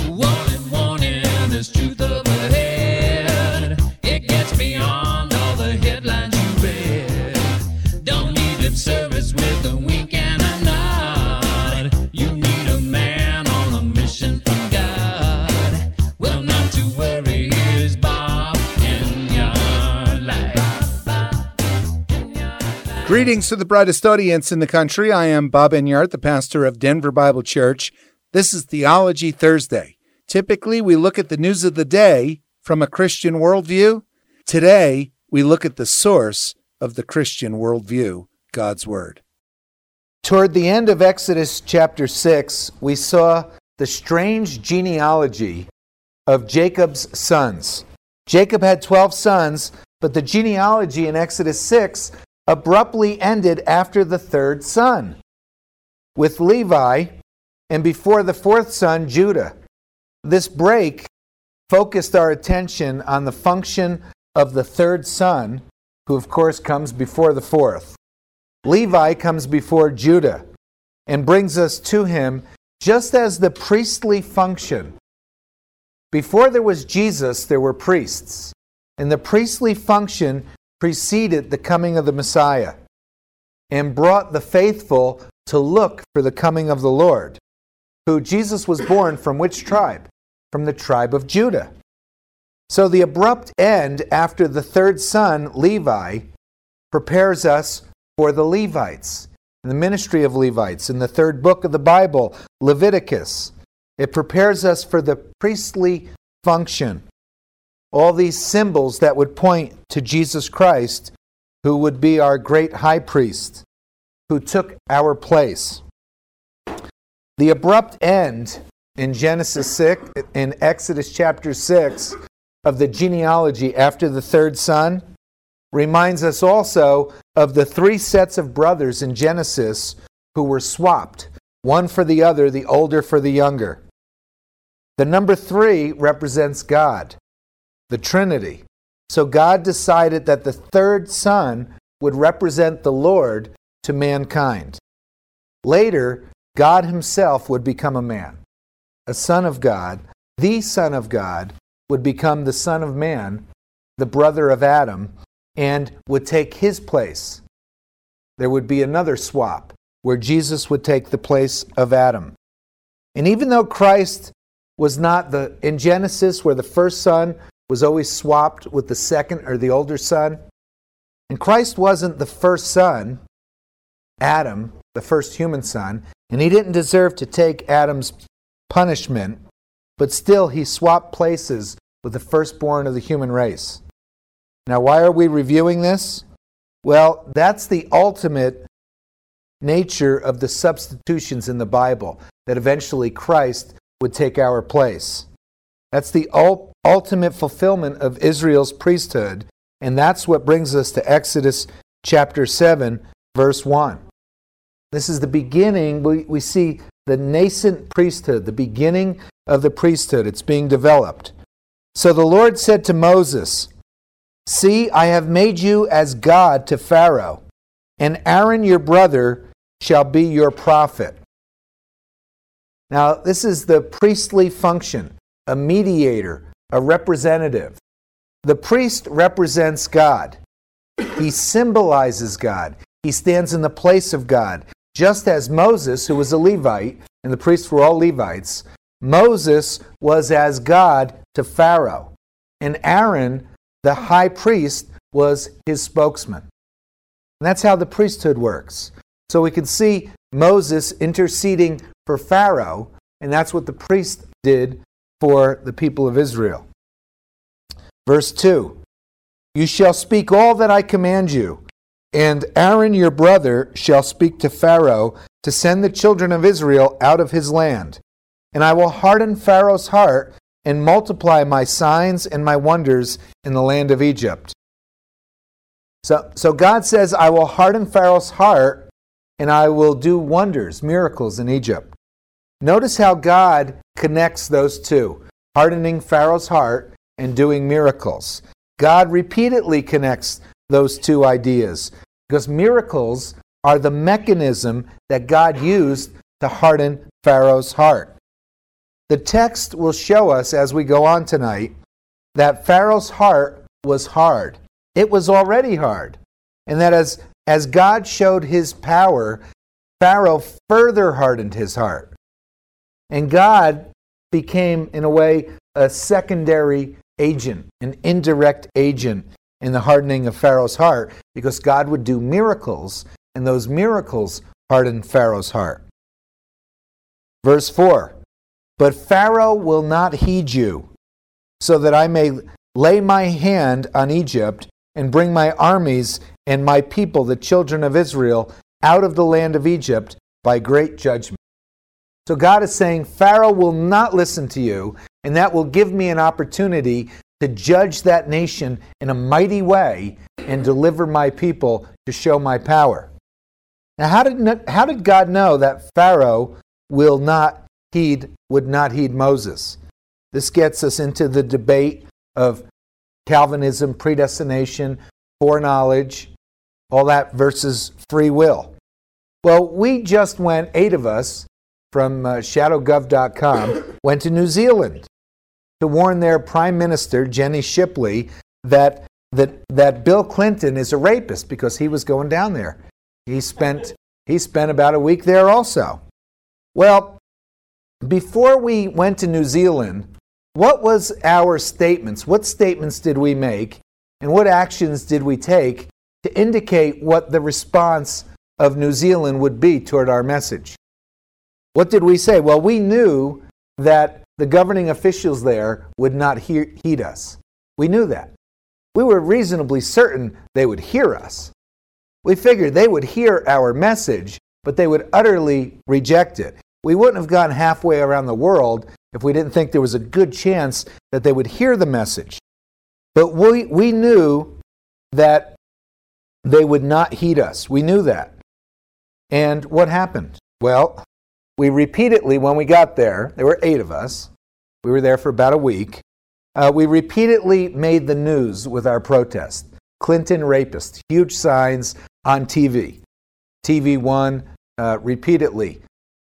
Warning, warning, there's truth up ahead. It gets beyond all the headlines you read. Don't need lip service with a wink and a nod. You need a man on a mission from God. Well, not to worry, here's Bob in your life. Greetings to the brightest audience in the country. I am Bob Enyart, the pastor of Denver Bible Church. This is Theology Thursday. Typically, we look at the news of the day from a Christian worldview. Today, we look at the source of the Christian worldview, God's Word. Toward the end of Exodus chapter 6, we saw the strange genealogy of Jacob's sons. Jacob had 12 sons, but the genealogy in Exodus 6 abruptly ended after the third son, with Levi, and before the fourth son, Judah. This break focused our attention on the function of the third son, who of course comes before the fourth. Levi comes before Judah and brings us to him just as the priestly function. Before there was Jesus, there were priests, and the priestly function preceded the coming of the Messiah and brought the faithful to look for the coming of the Lord, who Jesus was born from which tribe? From the tribe of Judah. So the abrupt end after the third son, Levi, prepares us for the Levites, and the ministry of Levites in the third book of the Bible, Leviticus. It prepares us for the priestly function. All these symbols that would point to Jesus Christ, who would be our great high priest, who took our place. The abrupt end in Genesis 6, in Exodus chapter 6, of the genealogy after the third son, reminds us also of the three sets of brothers in Genesis who were swapped, one for the other, the older for the younger. The number 3 represents God, the Trinity. So God decided that the third son would represent the Lord to mankind. Later, God himself would become a man. A son of God, the Son of God, would become the Son of Man, the brother of Adam, and would take his place. There would be another swap where Jesus would take the place of Adam. And even though Christ was not in Genesis, where the first son was always swapped with the second or the older son, and Christ wasn't the first son, Adam, the first human son, and he didn't deserve to take Adam's punishment, but still he swapped places with the firstborn of the human race. Now, why are we reviewing this? Well, that's the ultimate nature of the substitutions in the Bible, that eventually Christ would take our place. That's the ultimate fulfillment of Israel's priesthood, and that's what brings us to Exodus chapter 7, verse 1. This is the beginning. We see the nascent priesthood, the beginning of the priesthood. It's being developed. So the Lord said to Moses, "See, I have made you as God to Pharaoh, and Aaron your brother shall be your prophet." Now, this is the priestly function, a mediator, a representative. The priest represents God. He symbolizes God. He stands in the place of God. Just as Moses, who was a Levite, and the priests were all Levites, Moses was as God to Pharaoh. And Aaron, the high priest, was his spokesman. And that's how the priesthood works. So we can see Moses interceding for Pharaoh, and that's what the priest did for the people of Israel. Verse 2, "You shall speak all that I command you, and Aaron your brother shall speak to Pharaoh to send the children of Israel out of his land. And I will harden Pharaoh's heart and multiply my signs and my wonders in the land of Egypt." So God says, I will harden Pharaoh's heart and I will do wonders, miracles in Egypt. Notice how God connects those two, hardening Pharaoh's heart and doing miracles. God repeatedly connects those two ideas because miracles are the mechanism that God used to harden Pharaoh's heart. the text will show us as we go on tonight that Pharaoh's heart was hard. It was already hard. And that as God showed his power, Pharaoh further hardened his heart. And God became, in a way, a secondary agent, an indirect agent in the hardening of Pharaoh's heart, because God would do miracles, and those miracles hardened Pharaoh's heart. Verse 4, but Pharaoh will not heed you, so that I may lay my hand on Egypt and bring my armies and my people, the children of Israel, out of the land of Egypt by great judgment. So God is saying, Pharaoh will not listen to you, and that will give me an opportunity to judge that nation in a mighty way and deliver my people to show my power. Now, how did God know that Pharaoh would not heed Moses? This gets us into the debate of Calvinism, predestination, foreknowledge, all that versus free will. Well, we just went, 8 of us, from shadowgov.com, went to New Zealand to warn their Prime Minister, Jenny Shipley, that Bill Clinton is a rapist because he was going down there. He spent about a week there also. Well, before we went to New Zealand, what was our statements? What statements did we make, and what actions did we take to indicate what the response of New Zealand would be toward our message? What did we say? Well, we knew that the governing officials there would not heed us. We knew that. We were reasonably certain they would hear us. We figured they would hear our message, but they would utterly reject it. We wouldn't have gone halfway around the world if we didn't think there was a good chance that they would hear the message. But we knew that they would not heed us. We knew that. And what happened? Well, we repeatedly, when we got there were 8 of us. We were there for about a week. We repeatedly made the news with our protest. Clinton rapist, huge signs on TV. TV1, repeatedly.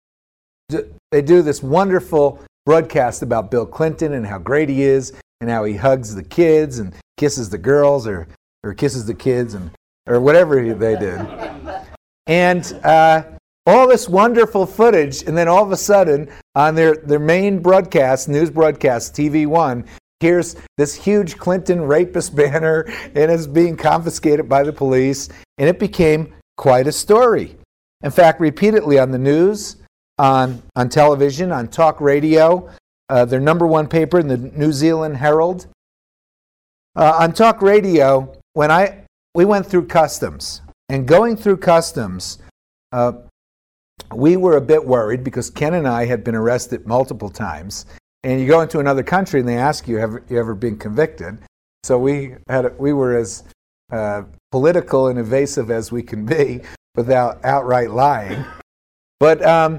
They do this wonderful broadcast about Bill Clinton and how great he is and how he hugs the kids and kisses the girls or kisses the kids or whatever they did. And all this wonderful footage, and then all of a sudden, on their main broadcast, news broadcast, TV1, here's this huge Clinton rapist banner, and it's being confiscated by the police, and it became quite a story. In fact, repeatedly on the news, on television, on talk radio, their number 1 paper in the New Zealand Herald. On talk radio, we went through customs, and going through customs, we were a bit worried because Ken and I had been arrested multiple times. And you go into another country and they ask you, have you ever been convicted? So we were as political and evasive as we can be without outright lying. But and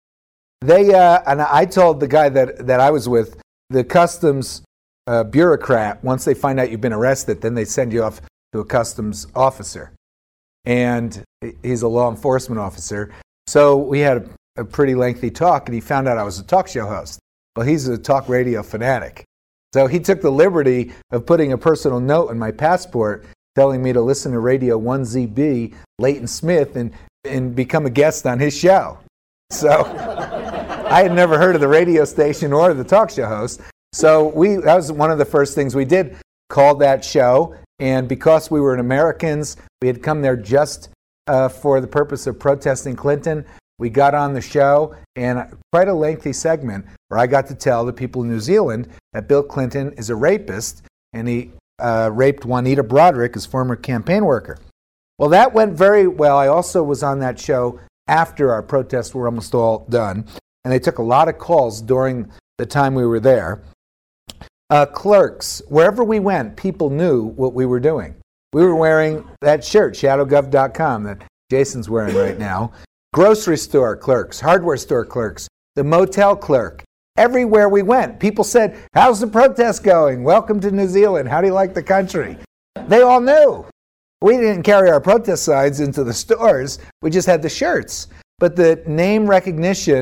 I told the guy that I was with, the customs bureaucrat, once they find out you've been arrested, then they send you off to a customs officer. And he's a law enforcement officer. So we had a pretty lengthy talk, and he found out I was a talk show host. Well, he's a talk radio fanatic. So he took the liberty of putting a personal note in my passport telling me to listen to Radio 1ZB, Leighton Smith, and become a guest on his show. So I had never heard of the radio station or the talk show host. So that was one of the first things we did, called that show. And because we were Americans, we had come there just for the purpose of protesting Clinton. We got on the show, and quite a lengthy segment where I got to tell the people in New Zealand that Bill Clinton is a rapist, and he raped Juanita Broaddrick, his former campaign worker. Well, that went very well. I also was on that show after our protests were almost all done, and they took a lot of calls during the time we were there. Clerks, wherever we went, people knew what we were doing. We were wearing that shirt, shadowgov.com, that Jason's wearing right now. Grocery store clerks, hardware store clerks, the motel clerk. Everywhere we went, people said, how's the protest going? Welcome to New Zealand. How do you like the country? They all knew. We didn't carry our protest signs into the stores. We just had the shirts. But the name recognition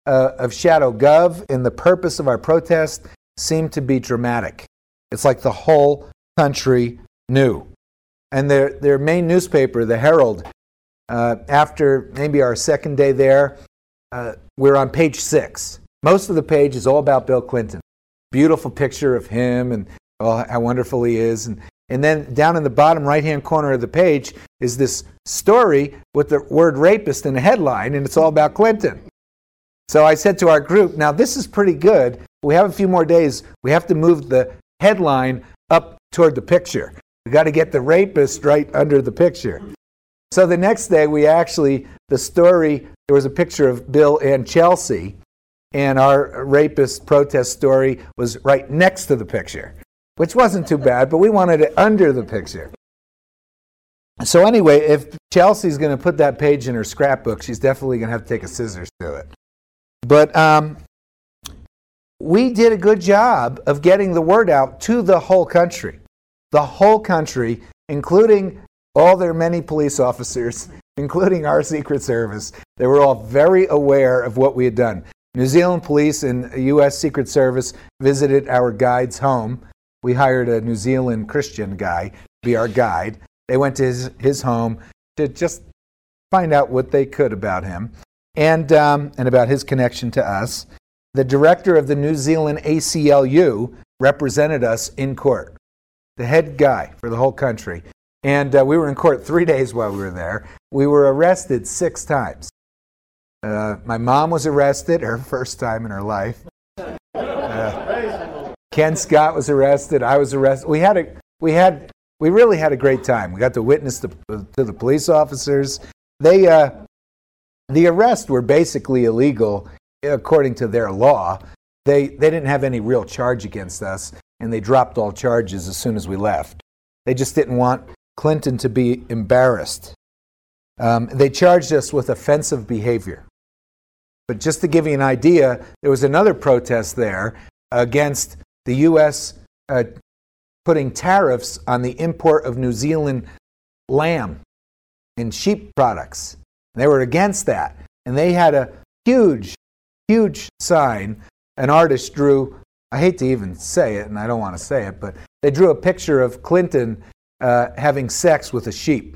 of Shadow Gov and the purpose of our protest seemed to be dramatic. It's like the whole country knew. And their main newspaper, the Herald, after maybe our second day there, we're on page 6. Most of the page is all about Bill Clinton. Beautiful picture of him and how wonderful he is. And then down in the bottom right-hand corner of the page is this story with the word rapist in the headline, and it's all about Clinton. So I said to our group, now this is pretty good. We have a few more days. We have to move the headline up toward the picture. We got to get the rapist right under the picture. So the next day, the story, there was a picture of Bill and Chelsea, and our rapist protest story was right next to the picture, which wasn't too bad, but we wanted it under the picture. So anyway, if Chelsea's going to put that page in her scrapbook, she's definitely going to have to take a scissors to it. But we did a good job of getting the word out to the whole country. The whole country, including all their many police officers, including our Secret Service. They were all very aware of what we had done. New Zealand police and U.S. Secret Service visited our guide's home. We hired a New Zealand Christian guy to be our guide. They went to his home to just find out what they could about him and about his connection to us. The director of the New Zealand ACLU represented us in court, the head guy for the whole country. And we were in court 3 days while we were there. We were arrested 6 times. My mom was arrested, her first time in her life. Ken Scott was arrested. I was arrested. We really had a great time. We got to witness to the police officers. The arrests were basically illegal according to their law. They didn't have any real charge against us, and they dropped all charges as soon as we left. They just didn't want Clinton to be embarrassed. They charged us with offensive behavior. But just to give you an idea, there was another protest there against the U.S. Putting tariffs on the import of New Zealand lamb and sheep products. They were against that. And they had a huge, huge sign. An artist drew, I hate to even say it, and I don't want to say it, but they drew a picture of Clinton having sex with a sheep.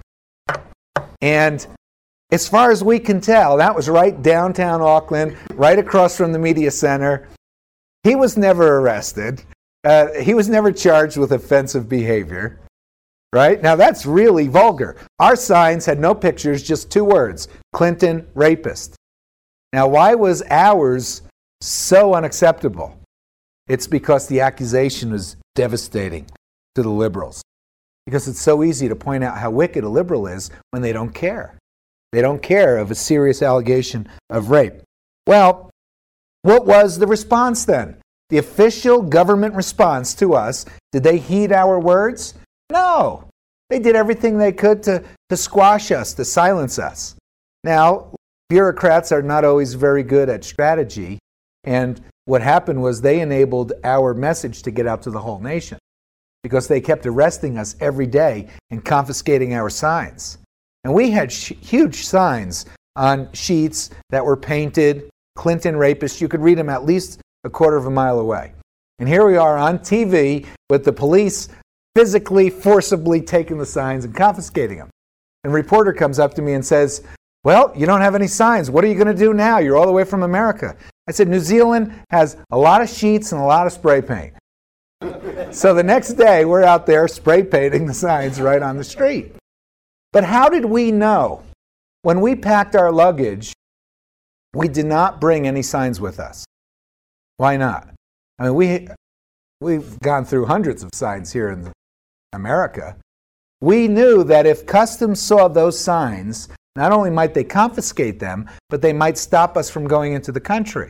And as far as we can tell, that was right downtown Auckland, right across from the media center. He was never arrested. He was never charged with offensive behavior. Right? Now that's really vulgar. Our signs had no pictures, just 2 words, Clinton rapist. Now why was ours so unacceptable? It's because the accusation was devastating to the liberals. Because it's so easy to point out how wicked a liberal is when they don't care. They don't care of a serious allegation of rape. Well, what was the response then? The official government response to us, did they heed our words? No. They did everything they could to squash us, to silence us. Now, bureaucrats are not always very good at strategy, and what happened was they enabled our message to get out to the whole nation because they kept arresting us every day and confiscating our signs. And we had huge signs on sheets that were painted, Clinton rapist. You could read them at least a quarter of a mile away. And here we are on TV with the police physically, forcibly taking the signs and confiscating them. And a reporter comes up to me and says, well, you don't have any signs. What are you going to do now? You're all the way from America. I said, New Zealand has a lot of sheets and a lot of spray paint. So the next day, we're out there spray painting the signs right on the street. But how did we know? When we packed our luggage, we did not bring any signs with us. Why not? I mean, we've gone through hundreds of signs here in America. We knew that if customs saw those signs, not only might they confiscate them, but they might stop us from going into the country.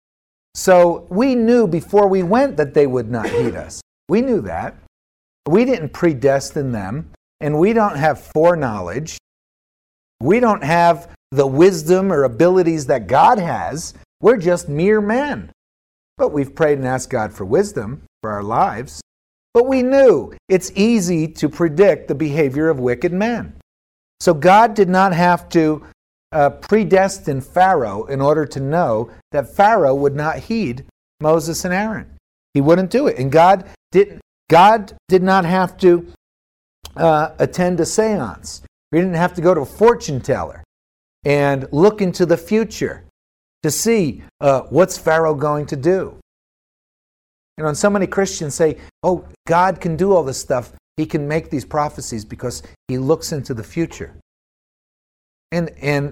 So we knew before we went that they would not heed us. We knew that. We didn't predestine them, and we don't have foreknowledge. We don't have the wisdom or abilities that God has. We're just mere men. But we've prayed and asked God for wisdom for our lives. But we knew it's easy to predict the behavior of wicked men. So God did not have to predestined Pharaoh in order to know that Pharaoh would not heed Moses and Aaron. He wouldn't do it. And God did not have to attend a seance. He didn't have to go to a fortune teller and look into the future to see what's Pharaoh going to do. And so many Christians say, oh, God can do all this stuff. He can make these prophecies because he looks into the future. And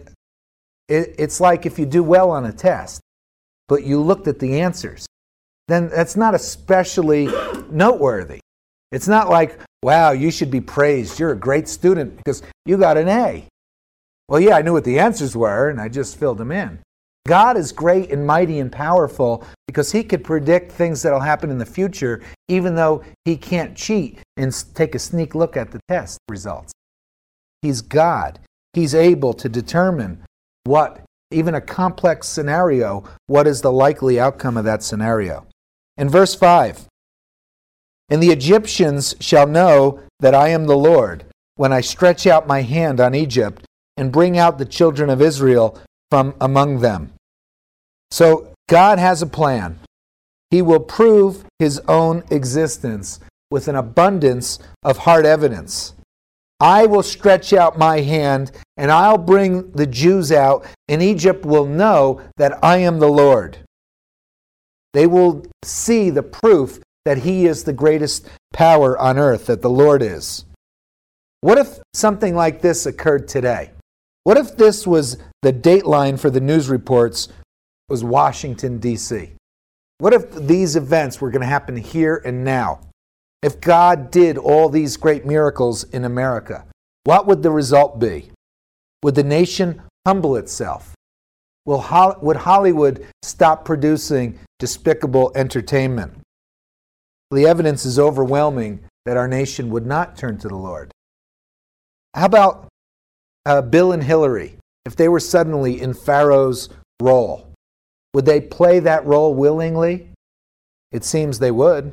it's like if you do well on a test, but you looked at the answers, then that's not especially noteworthy. It's not like, wow, you should be praised. You're a great student because you got an A. Well, yeah, I knew what the answers were, and I just filled them in. God is great and mighty and powerful because he could predict things that will happen in the future, even though he can't cheat and take a sneak look at the test results. He's God. He's able to determine what, even a complex scenario, what is the likely outcome of that scenario. In verse 5, and the Egyptians shall know that I am the Lord when I stretch out my hand on Egypt and bring out the children of Israel from among them. So God has a plan. He will prove his own existence with an abundance of hard evidence. I will stretch out my hand and I'll bring the Jews out, and Egypt will know that I am the Lord. They will see the proof that he is the greatest power on earth, that the Lord is. What if something like this occurred today? What if this was the dateline for the news reports was Washington, D.C.? What if these events were going to happen here and now? If God did all these great miracles in America, what would the result be? Would the nation humble itself? Would Hollywood stop producing despicable entertainment? The evidence is overwhelming that our nation would not turn to the Lord. How about Bill and Hillary? If they were suddenly in Pharaoh's role, would they play that role willingly? It seems they would.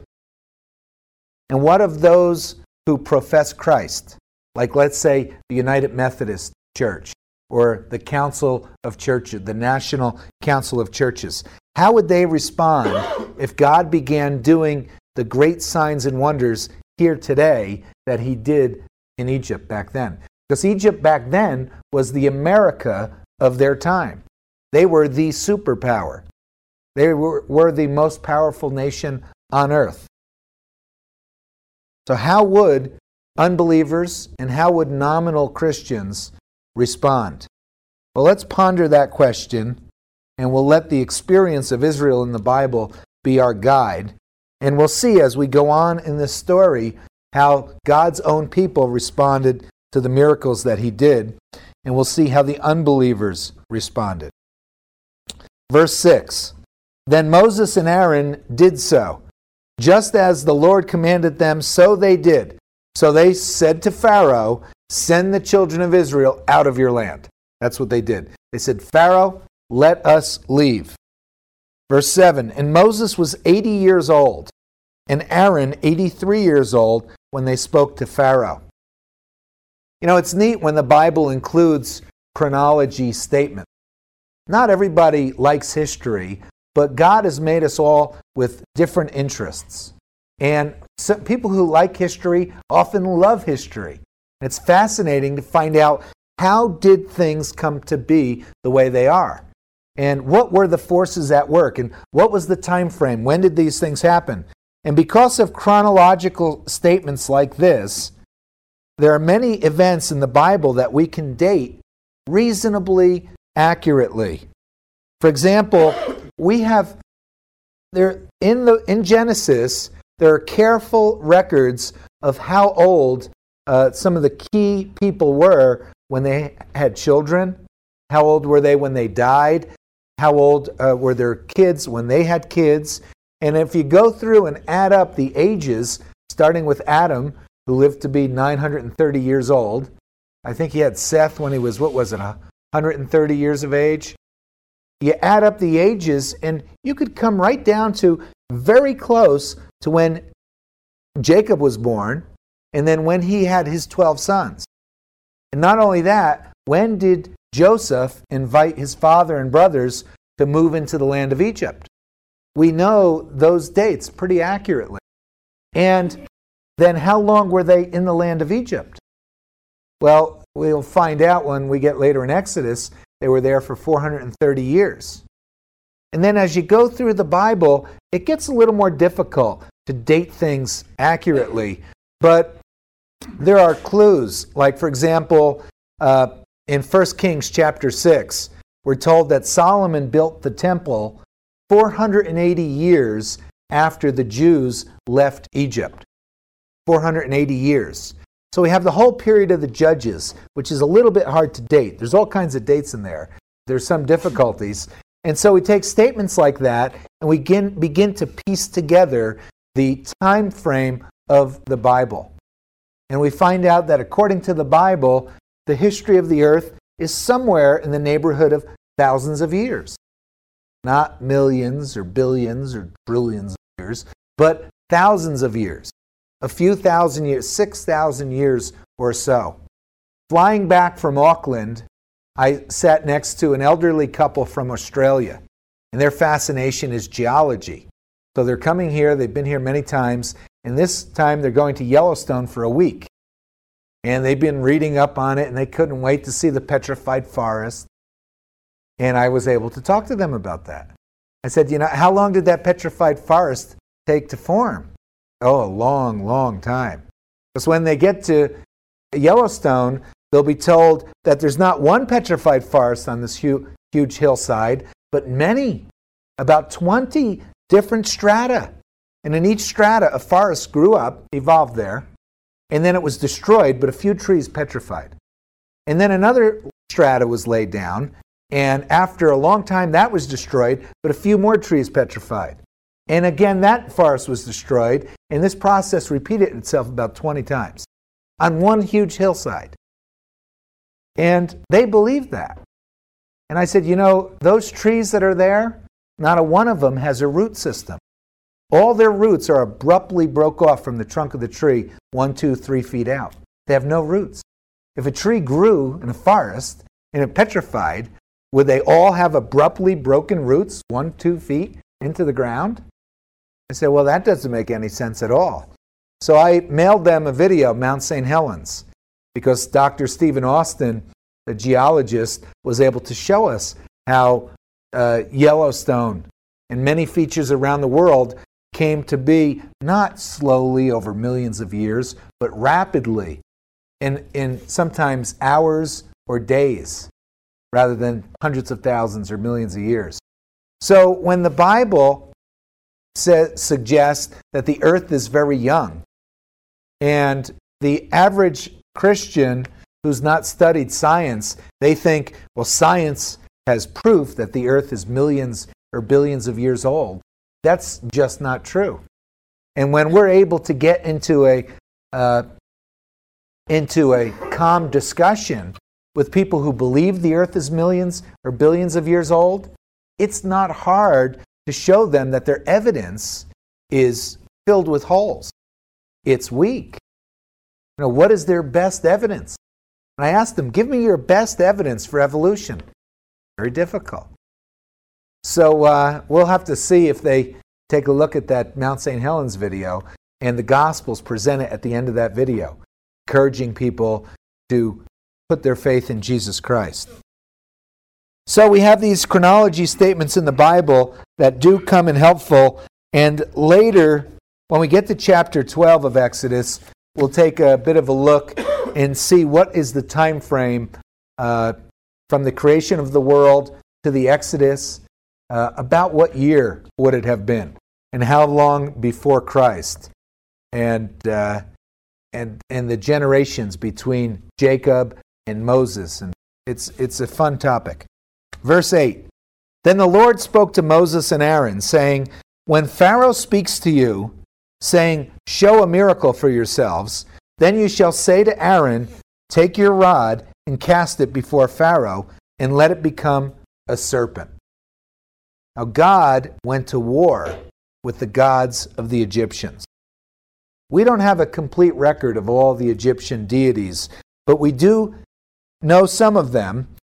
And what of those who profess Christ? Like, let's say, the United Methodist Church or the Council of Churches, the National Council of Churches. How would they respond if God began doing the great signs and wonders here today that he did in Egypt back then? Because Egypt back then was the America of their time. They were the superpower. They were the most powerful nation on earth. So how would unbelievers and how would nominal Christians respond? Well, let's ponder that question, and we'll let the experience of Israel in the Bible be our guide. And we'll see as we go on in this story how God's own people responded to the miracles that he did, and we'll see how the unbelievers responded. Verse 6, then Moses and Aaron did so. Just as the Lord commanded them, so they did. So they said to Pharaoh, send the children of Israel out of your land. That's what they did. They said, Pharaoh, let us leave. Verse 7, and Moses was 80 years old, and Aaron 83 years old when they spoke to Pharaoh. You know, it's neat when the Bible includes chronology statements. Not everybody likes history, but God has made us all with different interests. And some people who like history often love history. It's fascinating to find out how did things come to be the way they are. And what were the forces at work? And what was the time frame? When did these things happen? And because of chronological statements like this, there are many events in the Bible that we can date reasonably accurately. For example, we have there in Genesis, there are careful records of how old some of the key people were when they had children. How old were they when they died? How old were their kids when they had kids? And if you go through and add up the ages, starting with Adam, who lived to be 930 years old. I think he had Seth when he was, 130 years of age? You add up the ages, and you could come right down to very close to when Jacob was born, and then when he had his 12 sons. And not only that, when did Joseph invite his father and brothers to move into the land of Egypt? We know those dates pretty accurately. And then how long were they in the land of Egypt? Well, we'll find out when we get later in Exodus. They were there for 430 years. And then as you go through the Bible, it gets a little more difficult to date things accurately. But there are clues. Like, for example, in 1 Kings chapter 6, we're told that Solomon built the temple 480 years after the Jews left Egypt. 480 years. So we have the whole period of the Judges, which is a little bit hard to date. There's all kinds of dates in there. There's some difficulties. And so we take statements like that and we begin to piece together the time frame of the Bible. And we find out that according to the Bible, the history of the earth is somewhere in the neighborhood of thousands of years. Not millions or billions or trillions of years, but thousands of years. A few thousand years, 6,000 years or so. Flying back from Auckland, I sat next to an elderly couple from Australia, and their fascination is geology. So they're coming here, they've been here many times, and this time they're going to Yellowstone for a week. And they've been reading up on it, and they couldn't wait to see the petrified forest. And I was able to talk to them about that. I said, how long did that petrified forest take to form? Oh, a long, long time. Because when they get to Yellowstone, they'll be told that there's not one petrified forest on this huge hillside, but many, about 20 different strata. And in each strata, a forest grew up, evolved there, and then it was destroyed, but a few trees petrified. And then another strata was laid down, and after a long time that was destroyed, but a few more trees petrified. And again, that forest was destroyed, and this process repeated itself about 20 times on one huge hillside. And they believed that. And I said, those trees that are there, not a one of them has a root system. All their roots are abruptly broke off from the trunk of the tree 1, 2, 3 feet out. They have no roots. If a tree grew in a forest and it petrified, would they all have abruptly broken roots 1, 2 feet into the ground? I said, well, that doesn't make any sense at all. So I mailed them a video of Mount St. Helens because Dr. Stephen Austin, the geologist, was able to show us how Yellowstone and many features around the world came to be not slowly over millions of years, but rapidly in sometimes hours or days rather than hundreds of thousands or millions of years. So when the Bible suggests that the earth is very young, and the average Christian who's not studied science, they think, well, science has proof that the earth is millions or billions of years old. That's just not true. And when we're able to get into a calm discussion with people who believe the earth is millions or billions of years old, it's not hard to show them that their evidence is filled with holes. It's weak. What is their best evidence? And I asked them, give me your best evidence for evolution. Very difficult. So we'll have to see if they take a look at that Mount St. Helens video and the Gospels presented at the end of that video, encouraging people to put their faith in Jesus Christ. So we have these chronology statements in the Bible that do come in helpful, and later, when we get to chapter 12 of Exodus, we'll take a bit of a look and see what is the time frame from the creation of the world to the Exodus. About what year would it have been, and how long before Christ, and the generations between Jacob and Moses, and it's a fun topic. Verse 8, Then the Lord spoke to Moses and Aaron, saying, When Pharaoh speaks to you, saying, Show a miracle for yourselves, then you shall say to Aaron, Take your rod and cast it before Pharaoh, and let it become a serpent. Now God went to war with the gods of the Egyptians. We don't have a complete record of all the Egyptian deities, but we do know some of them.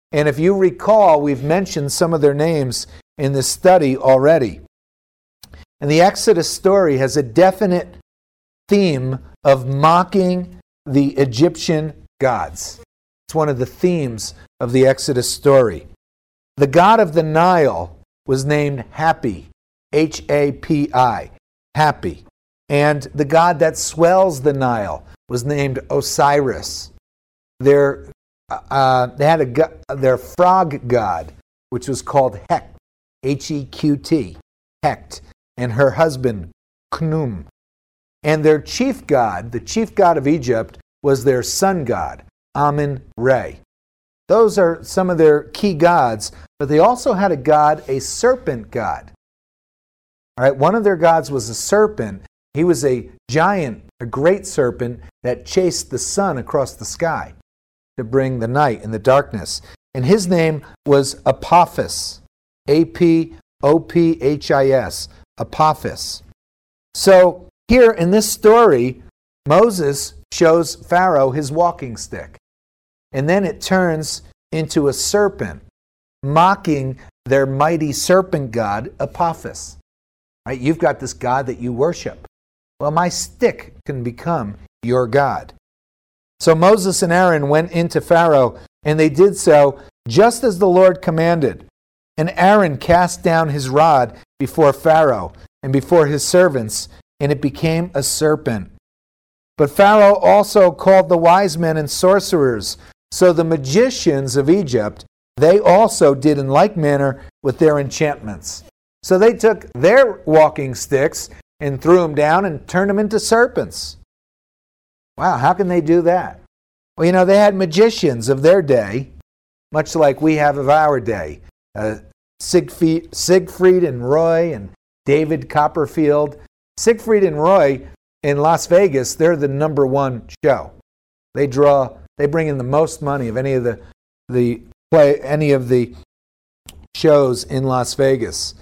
And if you recall, we've mentioned some of their names in this study already. And the Exodus story has a definite theme of mocking the Egyptian gods. It's one of the themes of the Exodus story. The god of the Nile was named Hapi, Hapi, Happy. And the god that swells the Nile was named Osiris. They had their frog god, which was called Heqt, Heqt, Heqt, and her husband, Khnum. And their chief god, the chief god of Egypt, was their sun god, Amun-Re. Those are some of their key gods, but they also had a serpent god. All right, one of their gods was a serpent. He was a giant, a great serpent that chased the sun across the sky to bring the night and the darkness. And his name was Apophis, Apophis, Apophis. So here in this story, Moses shows Pharaoh his walking stick. And then it turns into a serpent, mocking their mighty serpent god, Apophis. Right? You've got this god that you worship. Well, my stick can become your god. So Moses and Aaron went into Pharaoh, and they did so just as the Lord commanded. And Aaron cast down his rod before Pharaoh and before his servants, and it became a serpent. But Pharaoh also called the wise men and sorcerers. So the magicians of Egypt, they also did in like manner with their enchantments. So they took their walking sticks and threw them down and turned them into serpents. Wow, how can they do that? Well, they had magicians of their day, much like we have of our day. Siegfried and Roy and David Copperfield. Siegfried and Roy in Las Vegas, they're the number one show. They bring in the most money of any of the shows in Las Vegas.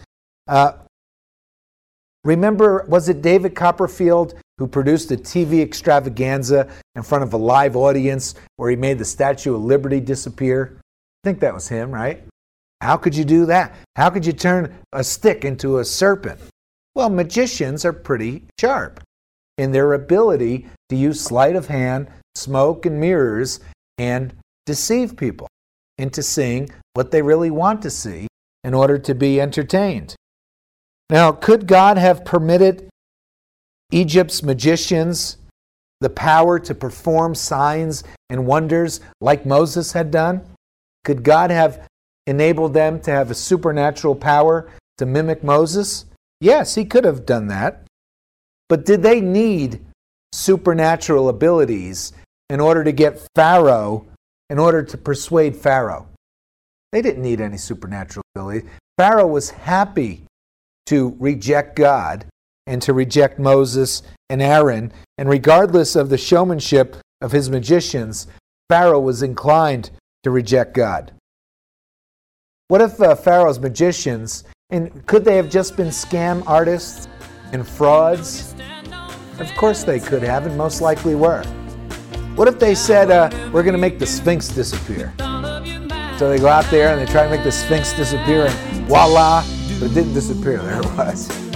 Remember, was it David Copperfield who produced a TV extravaganza in front of a live audience where he made the Statue of Liberty disappear? I think that was him, right? How could you do that? How could you turn a stick into a serpent? Well, magicians are pretty sharp in their ability to use sleight of hand, smoke, and mirrors and deceive people into seeing what they really want to see in order to be entertained. Now, could God have permitted Egypt's magicians the power to perform signs and wonders like Moses had done? Could God have enabled them to have a supernatural power to mimic Moses? Yes, he could have done that. But did they need supernatural abilities in order to get Pharaoh, in order to persuade Pharaoh? They didn't need any supernatural ability. Pharaoh was happy to reject God and to reject Moses and Aaron. And regardless of the showmanship of his magicians, Pharaoh was inclined to reject God. What if Pharaoh's magicians, and could they have just been scam artists and frauds? Of course they could have, and most likely were. What if they said, we're going to make the Sphinx disappear? So they go out there and they try to make the Sphinx disappear, and voila, but it didn't disappear. There it was.